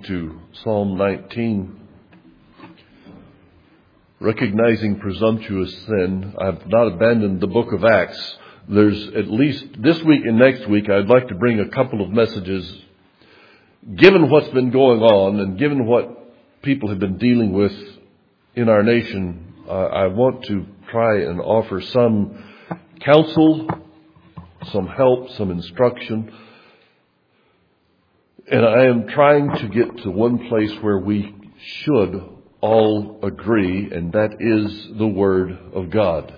to Psalm 19. Recognizing presumptuous sin, I've not abandoned the book of Acts. There's at least this week and next week, I'd like to bring a couple of messages. Given what's been going on and given what people have been dealing with in our nation, I want to try and offer some counsel, some help, some instruction. And I am trying to get to one place where we should all agree, and that is the Word of God.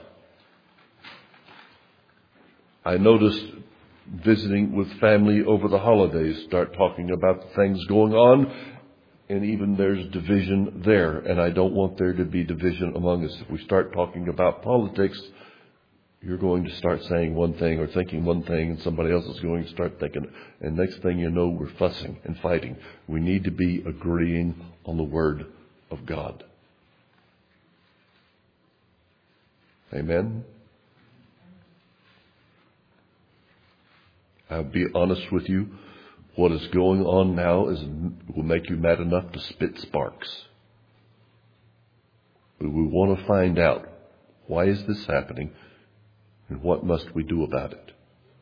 I noticed visiting with family over the holidays, start talking about the things going on, and even there's division there, and I don't want there to be division among us. If we start talking about politics, you're going to start saying one thing or thinking one thing, and somebody else is going to start thinking, and next thing you know, we're fussing and fighting. We need to be agreeing on the Word of God. Amen? I'll be honest with you. What is going on now will make you mad enough to spit sparks. But we want to find out, why is this happening? And what must we do about it?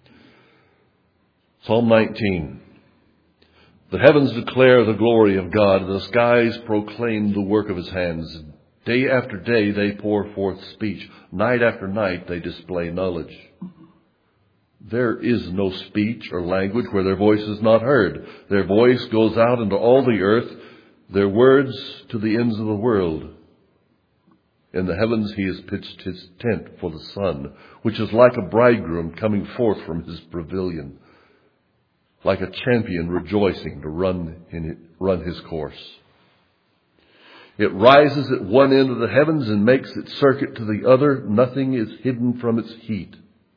Psalm 19. The heavens declare the glory of God. The skies proclaim the work of His hands. Day after day they pour forth speech. Night after night they display knowledge. There is no speech or language where their voice is not heard. Their voice goes out into all the earth, their words to the ends of the world. In the heavens He has pitched His tent for the sun, which is like a bridegroom coming forth from his pavilion, like a champion rejoicing to run his course. It rises at one end of the heavens and makes its circuit to the other. Nothing is hidden from its heat.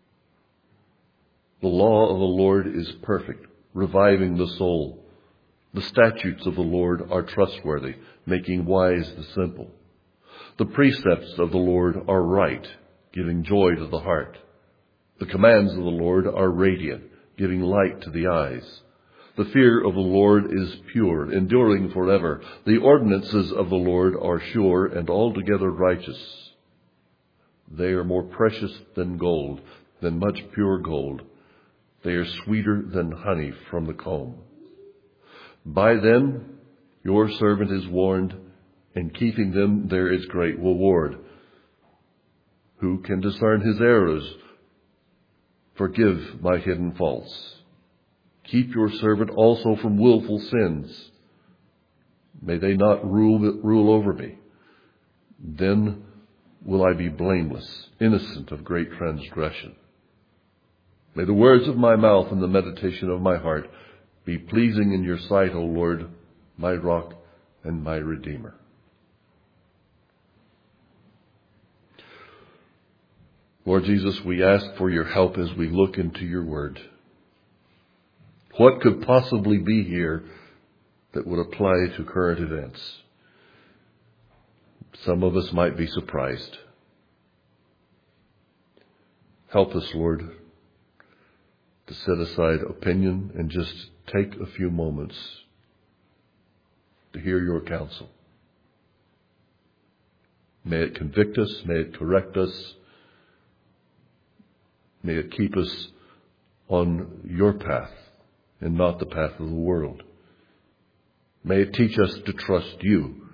The law of the Lord is perfect, reviving the soul. The statutes of the Lord are trustworthy, making wise the simple. The precepts of the Lord are right, giving joy to the heart. The commands of the Lord are radiant, giving light to the eyes. The fear of the Lord is pure, enduring forever. The ordinances of the Lord are sure and altogether righteous. They are more precious than gold, than much pure gold. They are sweeter than honey from the comb. By them your servant is warned, and keeping them there is great reward. Who can discern His errors? Forgive my hidden faults. Keep your servant also from willful sins. May they not rule over me. Then will I be blameless, innocent of great transgression. May the words of my mouth and the meditation of my heart be pleasing in your sight, O Lord, my rock and my redeemer. Lord Jesus, we ask for your help as we look into your word. What could possibly be here that would apply to current events? Some of us might be surprised. Help us, Lord, to set aside opinion and just take a few moments to hear your counsel. May it convict us, may it correct us, may it keep us on your path and not the path of the world. May it teach us to trust you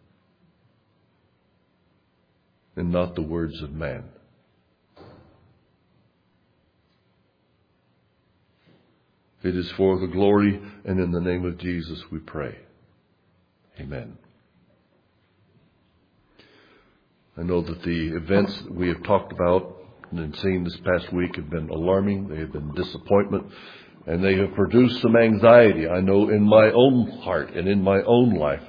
and not the words of man. It is for the glory and in the name of Jesus we pray. Amen. I know that the events that we have talked about and seen this past week have been alarming. They have been disappointment, and they have produced some anxiety. I know in my own heart and in my own life,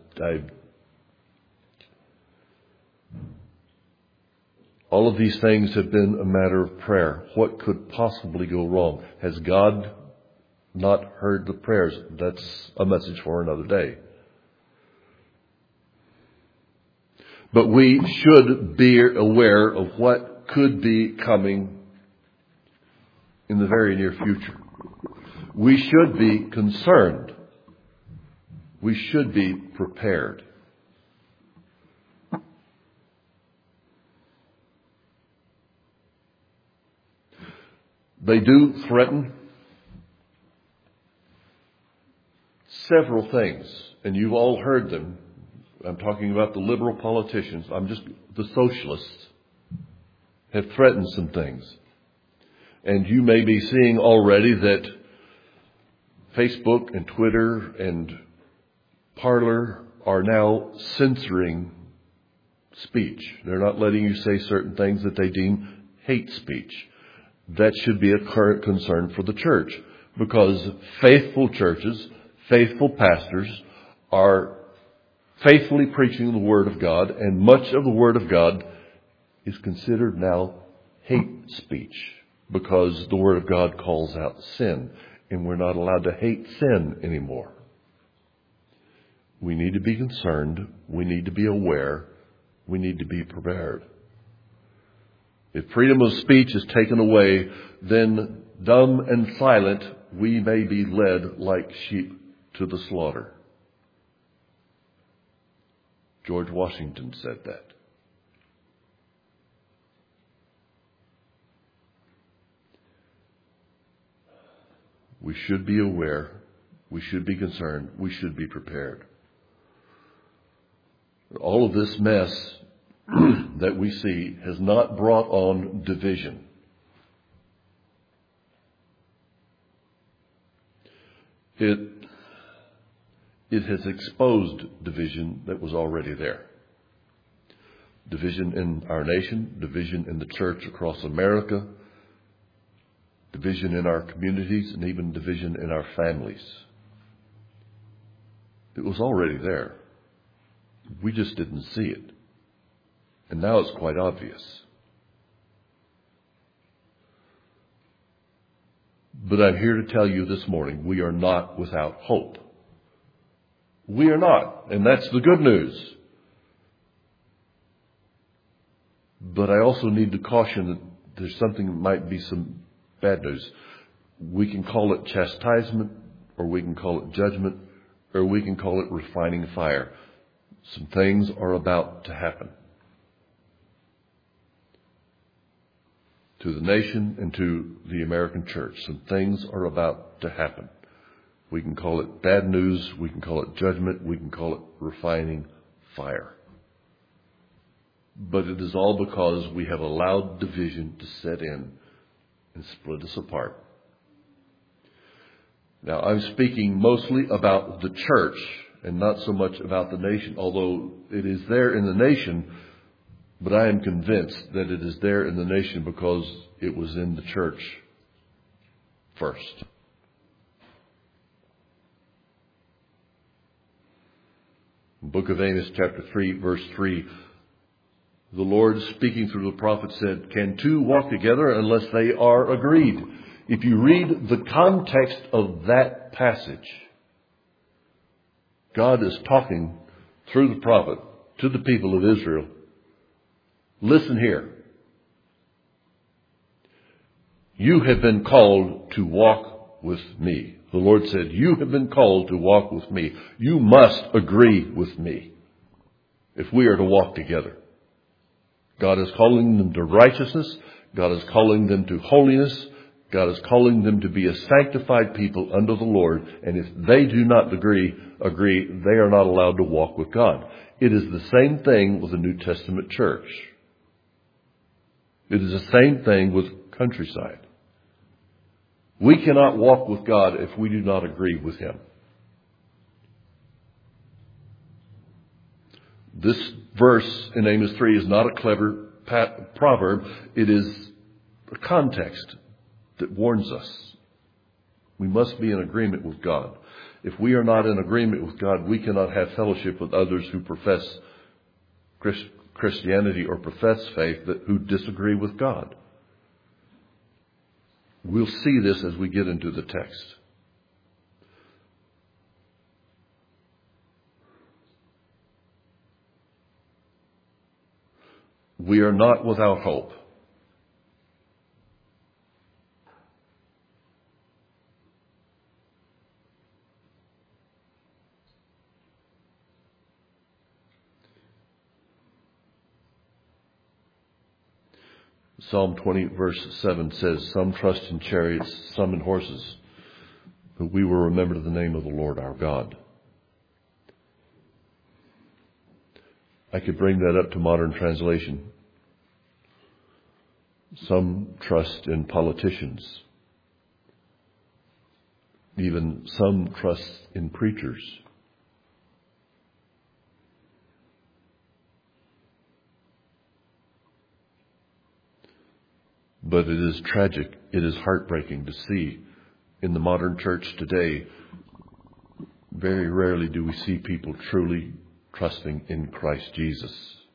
all of these things have been a matter of prayer. What could possibly go wrong? Has God not heard the prayers? That's a message for another day. But we should be aware of what could be coming in the very near future. We should be concerned We should be prepared. They do threaten several things, and you've all heard them. I'm talking about the liberal politicians. The socialists have threatened some things. And you may be seeing already that Facebook and Twitter and Parler are now censoring speech. They're not letting you say certain things that they deem hate speech. That should be a current concern for the church, because faithful churches, faithful pastors are faithfully preaching the Word of God, and much of the Word of God is considered now hate speech, because the Word of God calls out sin, and we're not allowed to hate sin anymore. We need to be concerned. We need to be aware. We need to be prepared. If freedom of speech is taken away, then dumb and silent, we may be led like sheep to the slaughter. George Washington said that. We should be aware. We should be concerned. We should be prepared. All of this mess that we see has not brought on division. It has exposed division that was already there. Division in our nation, division in the church across America, division in our communities, and even division in our families. It was already there. We just didn't see it. And now it's quite obvious. But I'm here to tell you this morning, we are not without hope. We are not. And that's the good news. But I also need to caution that there's something that might be some bad news. We can call it chastisement, or we can call it judgment, or we can call it refining fire. Some things are about to happen to the nation and to the American church. Some things are about to happen. We can call it bad news. We can call it judgment. We can call it refining fire. But it is all because we have allowed division to set in and split us apart. Now, I'm speaking mostly about the church and not so much about the nation, although it is there in the nation, but I am convinced that it is there in the nation because it was in the church first. Book of Amos, chapter 3, verse 3, the Lord, speaking through the prophet, said, "Can two walk together unless they are agreed?" If you read the context of that passage, God is talking through the prophet to the people of Israel. Listen here. You have been called to walk with me. The Lord said, you have been called to walk with me. You must agree with me if we are to walk together. God is calling them to righteousness. God is calling them to holiness. God is calling them to be a sanctified people under the Lord. And if they do not agree, they are not allowed to walk with God. It is the same thing with the New Testament church. It is the same thing with Countryside. We cannot walk with God if we do not agree with Him. This verse in Amos 3 is not a clever proverb. It is a context that warns us. We must be in agreement with God. If we are not in agreement with God, we cannot have fellowship with others who profess Christianity or profess faith who disagree with God. We'll see this as we get into the text. We are not without hope. Psalm 20 verse 7 says, some trust in chariots, some in horses, but we will remember the name of the Lord our God. I could bring that up to modern translation. Some trust in politicians. Even some trust in preachers. But it is tragic, it is heartbreaking to see in the modern church today, very rarely do we see people truly trusting in Christ Jesus.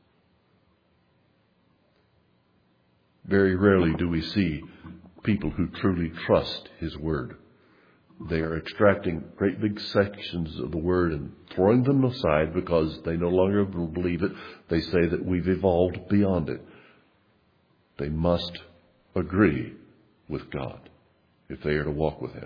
Very rarely do we see people who truly trust His Word. They are extracting great big sections of the Word and throwing them aside because they no longer believe it. They say that we've evolved beyond it. They must agree with God if they are to walk with Him.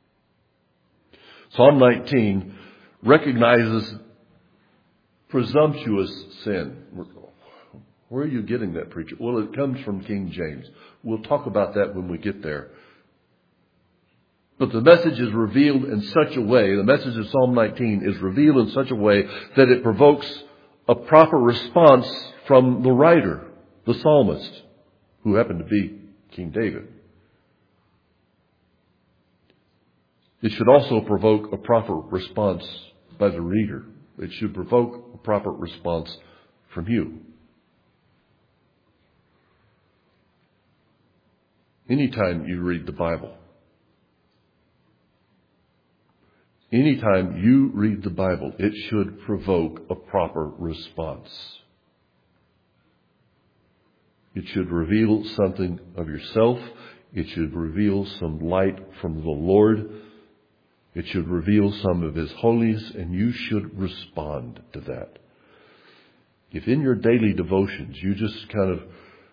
Psalm 19 recognizes presumptuous sin. Where are you getting that, preacher? Well, it comes from King James. We'll talk about that when we get there. But the message is revealed in such a way, the message of Psalm 19 is revealed in such a way that it provokes a proper response from the writer, the psalmist, who happened to be King David. It should also provoke a proper response by the reader. It should provoke a proper response from you. Anytime you read the Bible, it should provoke a proper response. It should reveal something of yourself. It should reveal some light from the Lord. It should reveal some of His holiness, and you should respond to that. If in your daily devotions you just kind of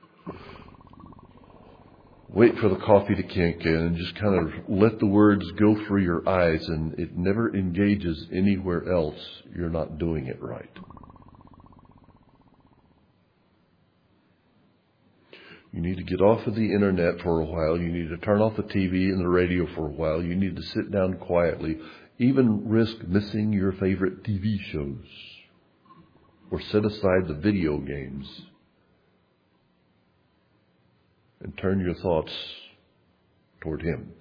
wait for the coffee to kick in and just kind of let the words go through your eyes and it never engages anywhere else, you're not doing it right. You need to get off of the internet for a while. You need to turn off the TV and the radio for a while. You need to sit down quietly, even risk missing your favorite TV shows, or set aside the video games and turn your thoughts toward Him.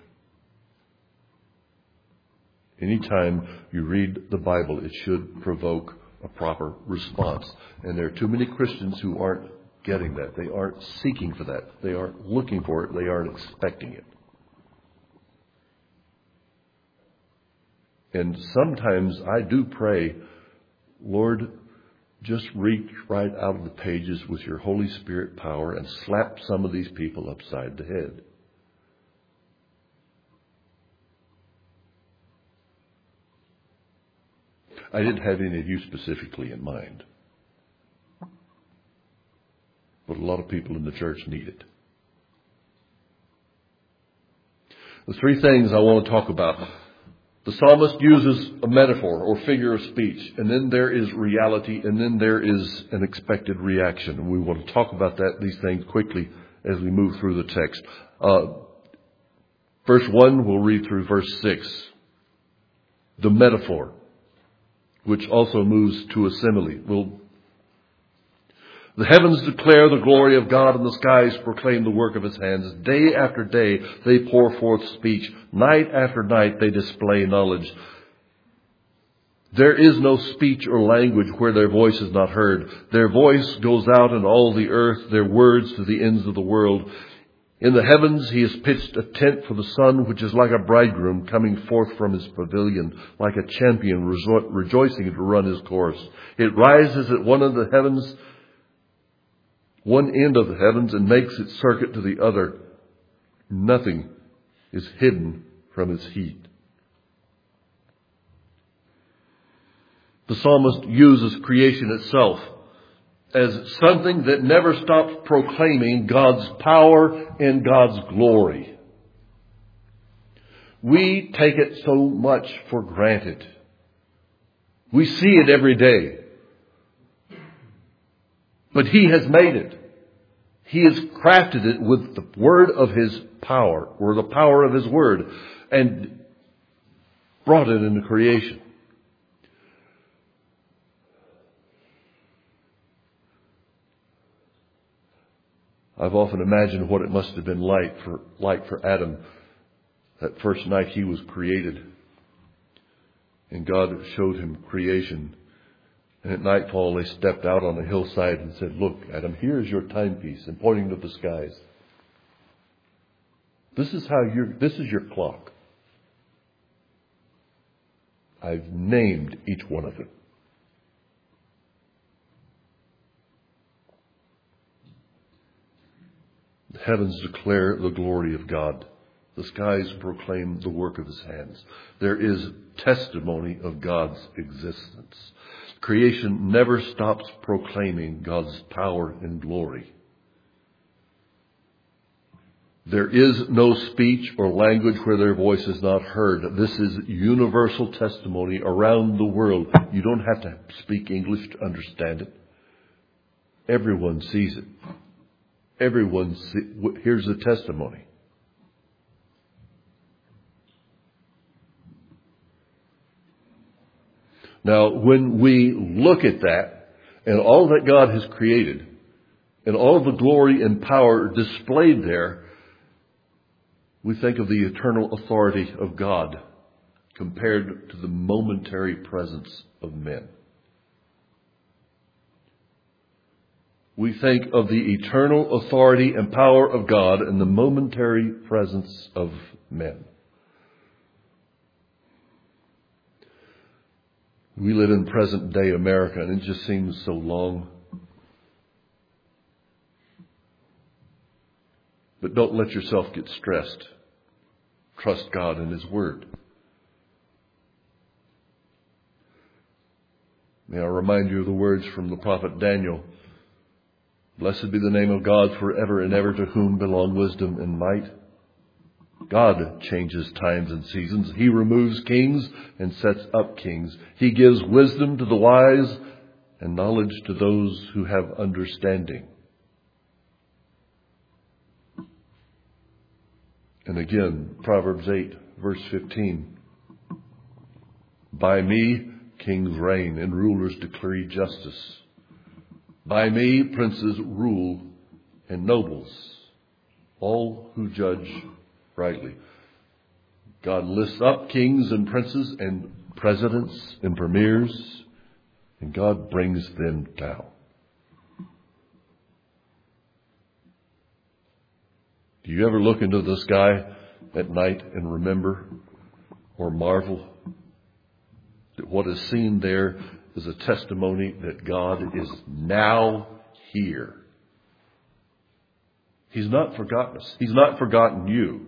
Anytime you read the Bible, it should provoke a proper response. And there are too many Christians who aren't getting that. They aren't seeking for that. They aren't looking for it. They aren't expecting it. And sometimes I do pray, Lord, just reach right out of the pages with your Holy Spirit power and slap some of these people upside the head. I didn't have any of you specifically in mind. But a lot of people in the church need it. The three things I want to talk about. The psalmist uses a metaphor or figure of speech, and then there is reality, and then there is an expected reaction. And we want to talk about these things quickly as we move through the text. Verse 1, we'll read through verse 6. The metaphor, which also moves to a simile. The heavens declare the glory of God, and the skies proclaim the work of His hands. Day after day they pour forth speech. Night after night they display knowledge. There is no speech or language where their voice is not heard. Their voice goes out in all the earth, their words to the ends of the world. In the heavens He has pitched a tent for the sun, which is like a bridegroom coming forth from his pavilion, like a champion rejoicing to run his course. It rises at one end of the heavens and makes its circuit to the other. Nothing is hidden from its heat. The psalmist uses creation itself as something that never stops proclaiming God's power and God's glory. We take it so much for granted. We see it every day. But He has made it. He has crafted it with the word of His power, or the power of His word, and brought it into creation. I've often imagined what it must have been like for Adam that first night he was created. And God showed him creation. And at nightfall they stepped out on the hillside and said, "Look, Adam, here is your timepiece," and pointing to the skies. This is your clock. I've named each one of them. The heavens declare the glory of God. The skies proclaim the work of His hands. There is testimony of God's existence. Creation never stops proclaiming God's power and glory. There is no speech or language where their voice is not heard. This is universal testimony around the world. You don't have to speak English to understand it. Everyone sees it. Everyone hears the testimony. Now, when we look at that and all that God has created and all the glory and power displayed there, we think of the eternal authority of God compared to the momentary presence of men. We think of the eternal authority and power of God and the momentary presence of men. We live in present day America, and it just seems so long. But don't let yourself get stressed. Trust God and His Word. May I remind you of the words from the prophet Daniel. "Blessed be the name of God forever and ever, to whom belong wisdom and might." God changes times and seasons. He removes kings and sets up kings. He gives wisdom to the wise and knowledge to those who have understanding. And again, Proverbs 8, verse 15. "By me kings reign and rulers decree justice. By me princes rule and nobles, all who judge rightly." God lifts up kings and princes and presidents and premiers, and God brings them down. Do you ever look into the sky at night and remember or marvel that what is seen there is a testimony that God is now here? He's not forgotten us. He's not forgotten you.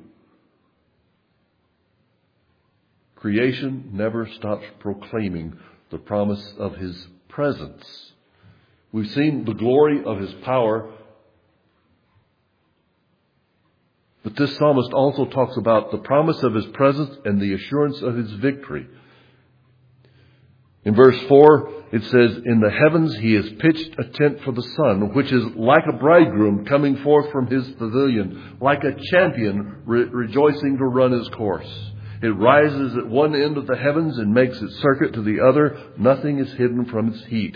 Creation never stops proclaiming the promise of His presence. We've seen the glory of His power, but this psalmist also talks about the promise of His presence and the assurance of His victory. In verse 4, it says, "In the heavens He has pitched a tent for the sun, which is like a bridegroom coming forth from his pavilion, like a champion rejoicing to run his course. It rises at one end of the heavens and makes its circuit to the other. Nothing is hidden from its heat."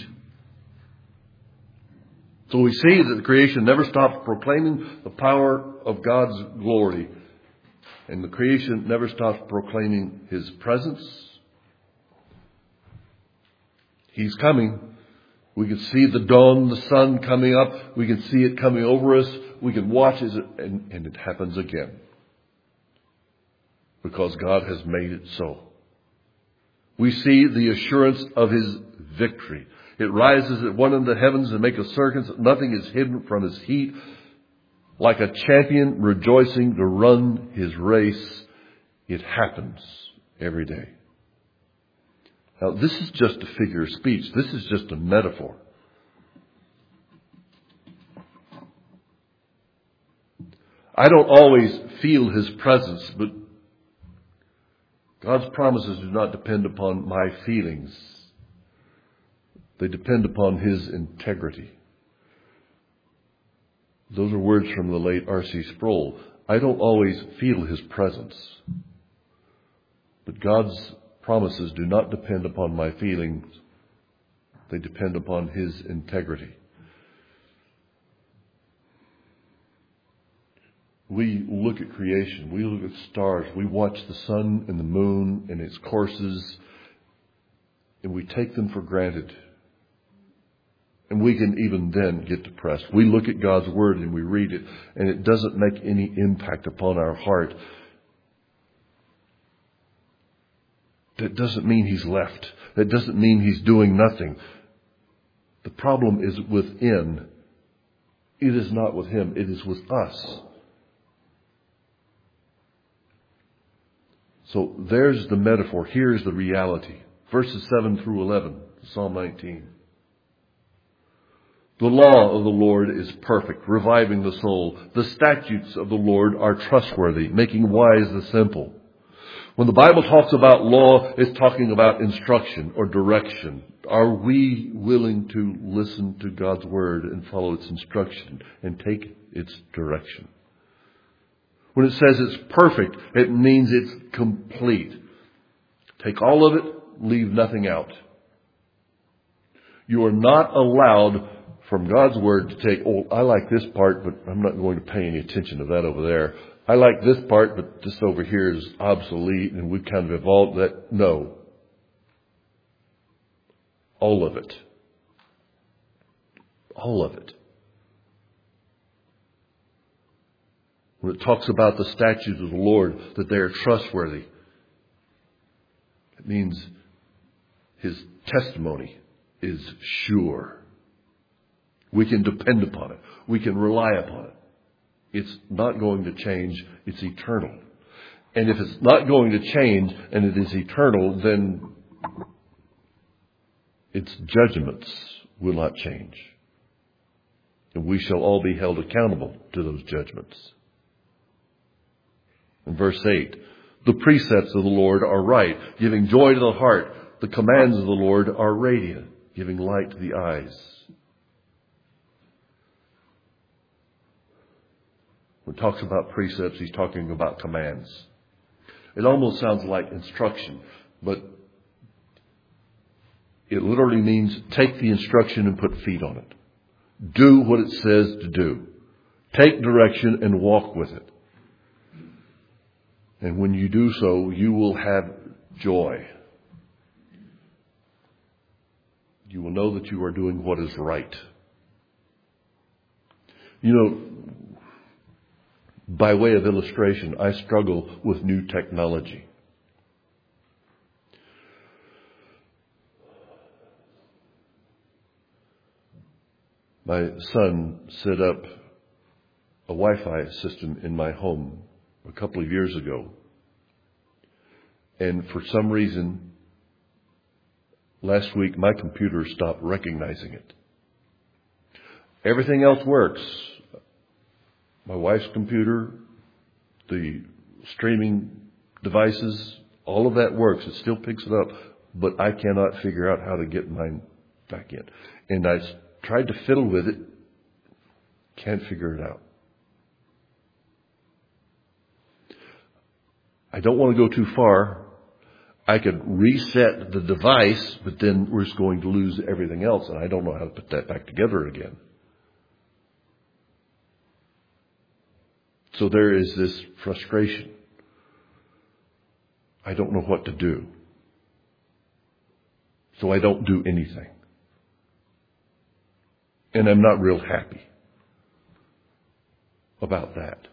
So we see that the creation never stops proclaiming the power of God's glory. And the creation never stops proclaiming His presence. He's coming. We can see the dawn, the sun coming up. We can see it coming over us. We can watch as and it happens again. Because God has made it so. We see the assurance of His victory. It rises at one end of the heavens and makes a circuit. Nothing is hidden from His heat. Like a champion rejoicing to run his race, it happens every day. Now, this is just a figure of speech. This is just a metaphor. I don't always feel His presence, but God's promises do not depend upon my feelings. They depend upon His integrity. Those are words from the late R.C. Sproul. I don't always feel His presence. But God's promises do not depend upon my feelings. They depend upon His integrity. We look at creation. We look at stars. We watch the sun and the moon and its courses, and we take them for granted. And we can even then get depressed. We look at God's Word and we read it, and it doesn't make any impact upon our heart. That doesn't mean He's left. That doesn't mean He's doing nothing. The problem is within. It is not with Him. It is with us. So there's the metaphor. Here's the reality. Verses 7 through 11, Psalm 19. The law of the Lord is perfect, reviving the soul. The statutes of the Lord are trustworthy, making wise the simple. When the Bible talks about law, it's talking about instruction or direction. Are we willing to listen to God's Word and follow its instruction and take its direction? When it says it's perfect, it means it's complete. Take all of it, leave nothing out. You are not allowed from God's Word to take, I like this part, but I'm not going to pay any attention to that over there. I like this part, but this over here is obsolete and we've kind of evolved that. No. All of it. All of it. When it talks about the statutes of the Lord, that they are trustworthy, it means His testimony is sure. We can depend upon it. We can rely upon it. It's not going to change. It's eternal. And if it's not going to change and it is eternal, then its judgments will not change. And we shall all be held accountable to those judgments. In verse 8, the precepts of the Lord are right, giving joy to the heart. The commands of the Lord are radiant, giving light to the eyes. When he talks about precepts, he's talking about commands. It almost sounds like instruction, but it literally means take the instruction and put feet on it. Do what it says to do. Take direction and walk with it. And when you do so, you will have joy. You will know that you are doing what is right. You know, by way of illustration, I struggle with new technology. My son set up a Wi-Fi system in my home a couple of years ago. And for some reason, last week my computer stopped recognizing it. Everything else works. My wife's computer, the streaming devices, all of that works. It still picks it up, but I cannot figure out how to get mine back in. And I tried to fiddle with it, can't figure it out. I don't want to go too far. I could reset the device, but then we're just going to lose everything else, and I don't know how to put that back together again. So there is this frustration. I don't know what to do. So I don't do anything. And I'm not real happy about that.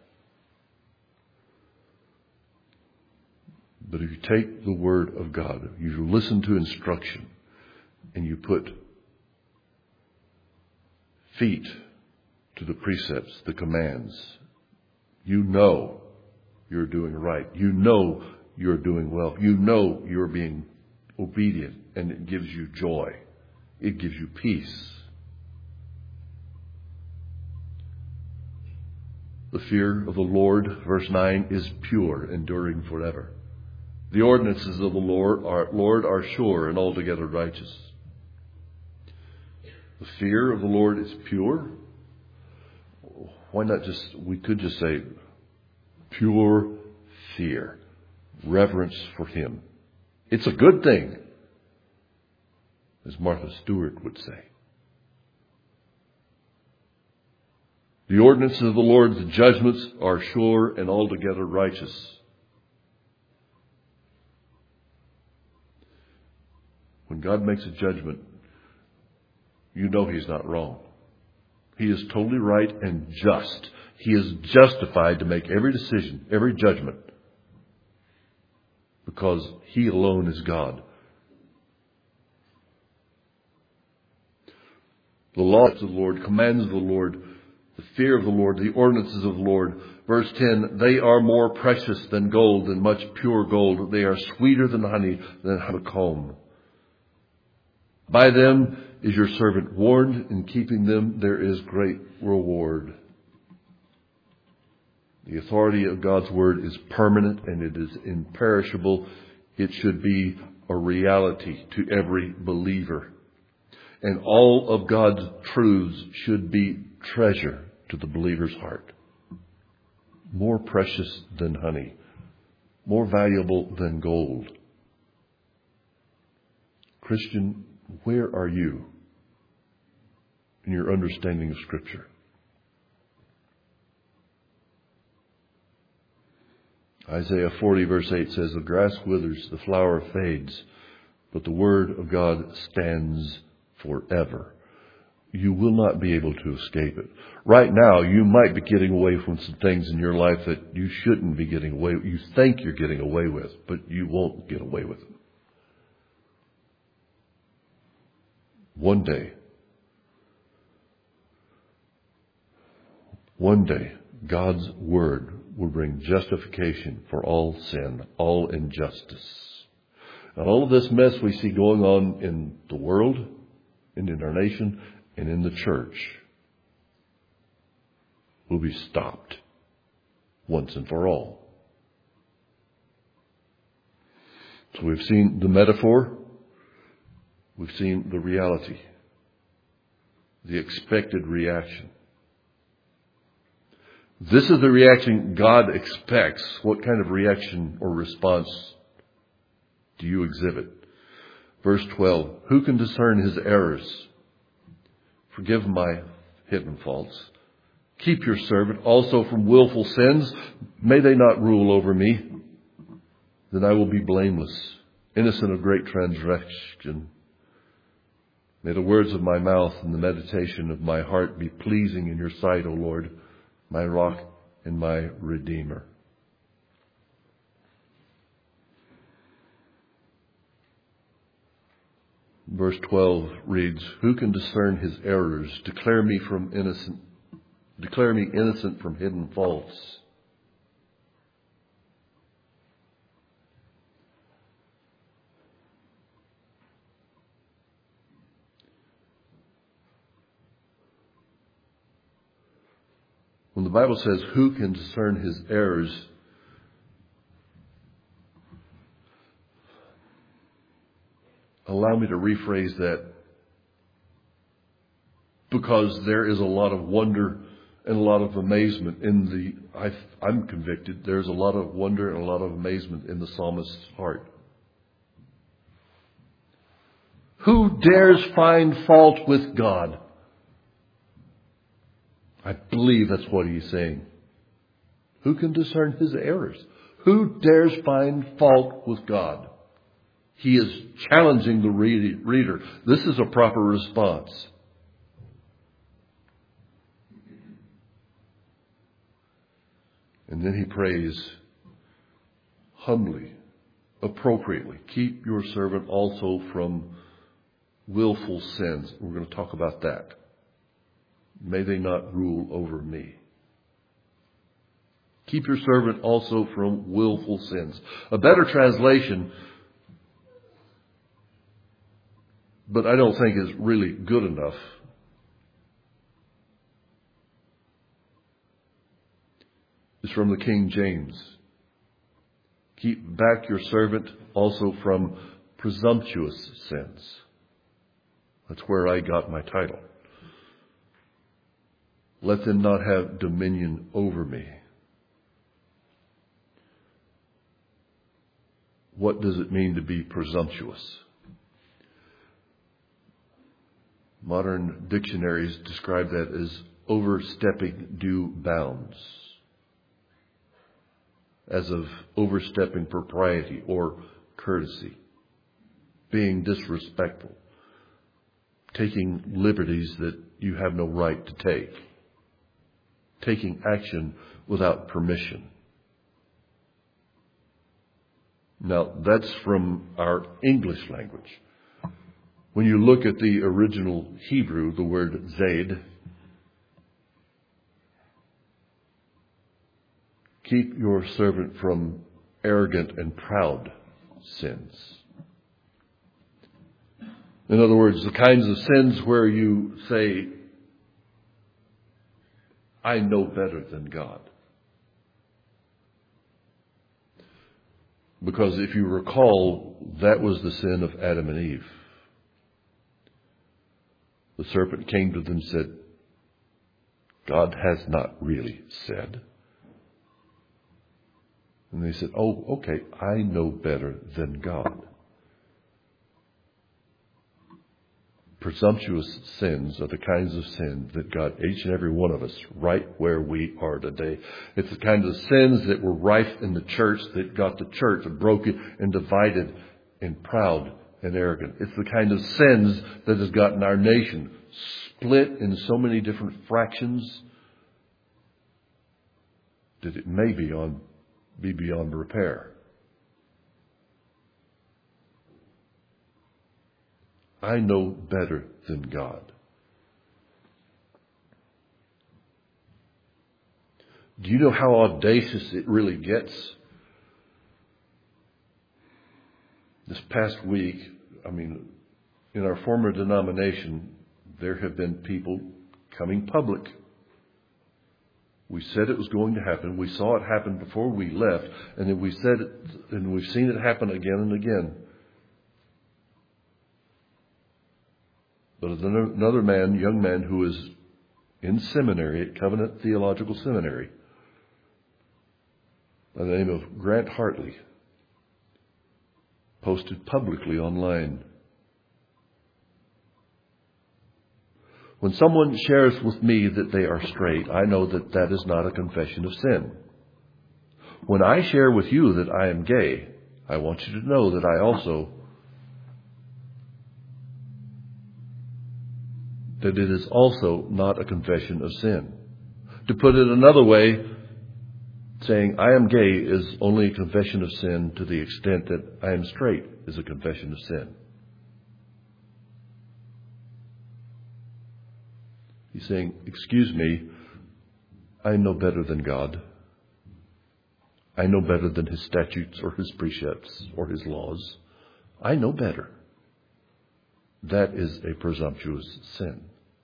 But if you take the Word of God, you listen to instruction, and you put feet to the precepts, the commands, you know you're doing right. You know you're doing well. You know you're being obedient, and it gives you joy. It gives you peace. The fear of the Lord, verse 9, is pure, enduring forever. The ordinances of the Lord are sure and altogether righteous. The fear of the Lord is pure. Why not we could just say pure fear, reverence for Him. It's a good thing, as Martha Stewart would say. The ordinances of the Lord, the judgments are sure and altogether righteous. When God makes a judgment, you know He's not wrong. He is totally right and just. He is justified to make every decision, every judgment, because He alone is God. The laws of the Lord, commands of the Lord, the fear of the Lord, the ordinances of the Lord. Verse 10, they are more precious than gold, than much pure gold. They are sweeter than honey, than honeycomb. By them is your servant warned. In keeping them there is great reward. The authority of God's Word is permanent and it is imperishable. It should be a reality to every believer. And all of God's truths should be treasure to the believer's heart. More precious than honey. More valuable than gold. Christian, where are you in your understanding of Scripture? Isaiah 40 verse 8 says, the grass withers, the flower fades, but the word of God stands forever. You will not be able to escape it. Right now, you might be getting away from some things in your life that you shouldn't be getting away with. You think you're getting away with, but you won't get away with it. One day, God's Word will bring justification for all sin, all injustice. And all of this mess we see going on in the world, and in our nation, and in the church will be stopped once and for all. So we've seen the metaphor. We've seen the reality. The expected reaction. This is the reaction God expects. What kind of reaction or response do you exhibit? Verse 12. Who can discern his errors? Forgive my hidden faults. Keep your servant also from willful sins. May they not rule over me. Then I will be blameless, innocent of great transgression. May the words of my mouth and the meditation of my heart be pleasing in your sight, O Lord, my rock and my redeemer. Verse 12 reads, who can discern his errors? Declare me innocent from hidden faults. When the Bible says, who can discern his errors? Allow me to rephrase that, because there is a lot of wonder and a lot of amazement I'm convicted, there's a lot of wonder and a lot of amazement in the psalmist's heart. Who dares find fault with God? I believe that's what he's saying. Who can discern his errors? Who dares find fault with God? He is challenging the reader. This is a proper response. And then he prays humbly, appropriately. Keep your servant also from willful sins. We're going to talk about that. May they not rule over me. Keep your servant also from willful sins. A better translation, but I don't think is really good enough, is from the King James. Keep back your servant also from presumptuous sins. That's where I got my title. Let them not have dominion over me. What does it mean to be presumptuous? Modern dictionaries describe that as overstepping due bounds, as of overstepping propriety or courtesy, being disrespectful, taking liberties that you have no right to take, taking action without permission. Now, that's from our English language. When you look at the original Hebrew, the word zaid, keep your servant from arrogant and proud sins. In other words, the kinds of sins where you say, I know better than God. Because if you recall, that was the sin of Adam and Eve. The serpent came to them and said, God has not really said. And they said, oh, okay, I know better than God. Presumptuous sins are the kinds of sins that got each and every one of us right where we are today. It's the kinds of sins that were rife in the church that got the church broken and divided and proud and arrogant. It's the kind of sins that has gotten our nation split in so many different fractions that it may be beyond repair. I know better than God. Do you know how audacious it really gets? This past week, in our former denomination, there have been people coming public. We said it was going to happen. We saw it happen before we left, and then we said it, and we've seen it happen again and again. But another man, young man who is in seminary at Covenant Theological Seminary, by the name of Grant Hartley, posted publicly online. When someone shares with me that they are straight, I know that that is not a confession of sin. When I share with you that I am gay, I want you to know that I also, that it is also not a confession of sin. To put it another way, saying I am gay is only a confession of sin to the extent that I am straight is a confession of sin. He's saying, excuse me, I know better than God. I know better than His statutes or His precepts or His laws. I know better. That is a presumptuous sin.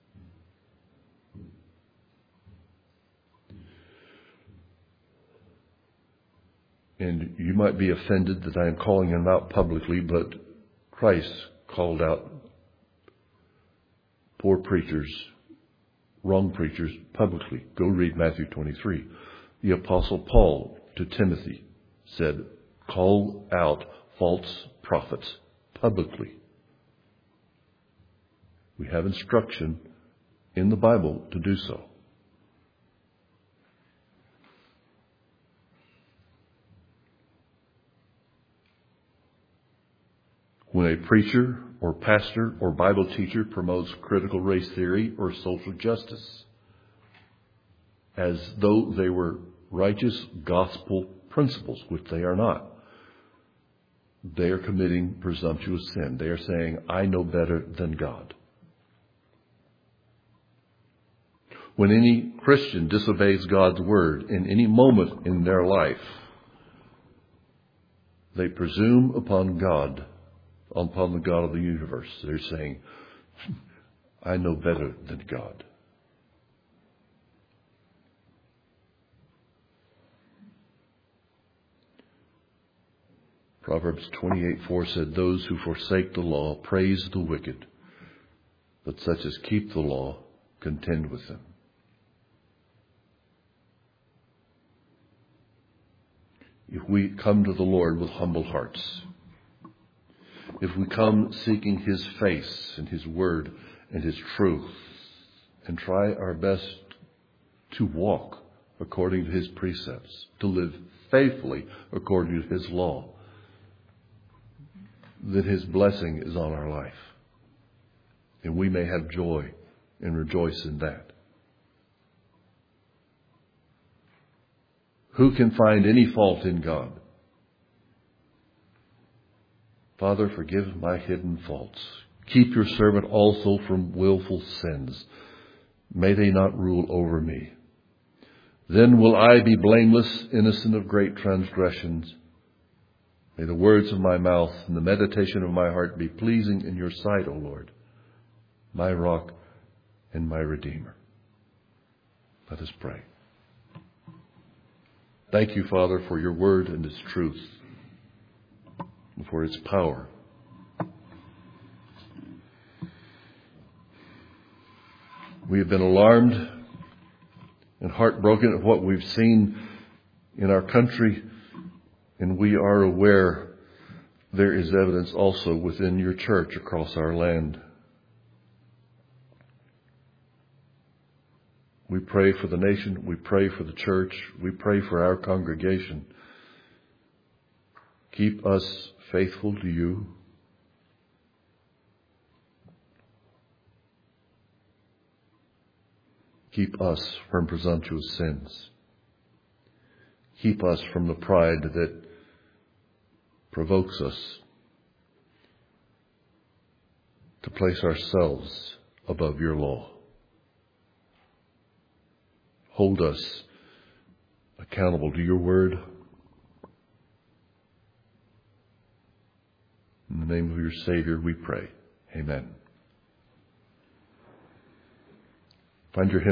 And you might be offended that I am calling him out publicly, but Christ called out poor preachers, wrong preachers publicly. Go read Matthew 23. The Apostle Paul to Timothy said, call out false prophets publicly. We have instruction in the Bible to do so. When a preacher or pastor or Bible teacher promotes critical race theory or social justice as though they were righteous gospel principles, which they are not, they are committing presumptuous sin. They are saying, I know better than God. When any Christian disobeys God's word in any moment in their life, they presume upon God, upon the God of the universe. They're saying, I know better than God. Proverbs 28:4 said, those who forsake the law praise the wicked, but such as keep the law contend with them. if we come to the Lord with humble hearts, if we come seeking His face and His word and His truth, and try our best to walk according to His precepts, to live faithfully according to His law, that His blessing is on our life. And we may have joy and rejoice in that. Who can find any fault in God? Father, forgive my hidden faults. Keep your servant also from willful sins. May they not rule over me. Then will I be blameless, innocent of great transgressions. May the words of my mouth and the meditation of my heart be pleasing in your sight, O Lord, my rock and my redeemer. Let us pray. Thank you, Father, for your word and its truth, and for its power. We have been alarmed and heartbroken at what we've seen in our country, and we are aware there is evidence also within your church across our land. We pray for the nation. We pray for the church. We pray for our congregation. Keep us faithful to you. Keep us from presumptuous sins. Keep us from the pride that provokes us to place ourselves above your law. Hold us accountable to your word. In the name of your Savior we pray. Amen. Find your hymn.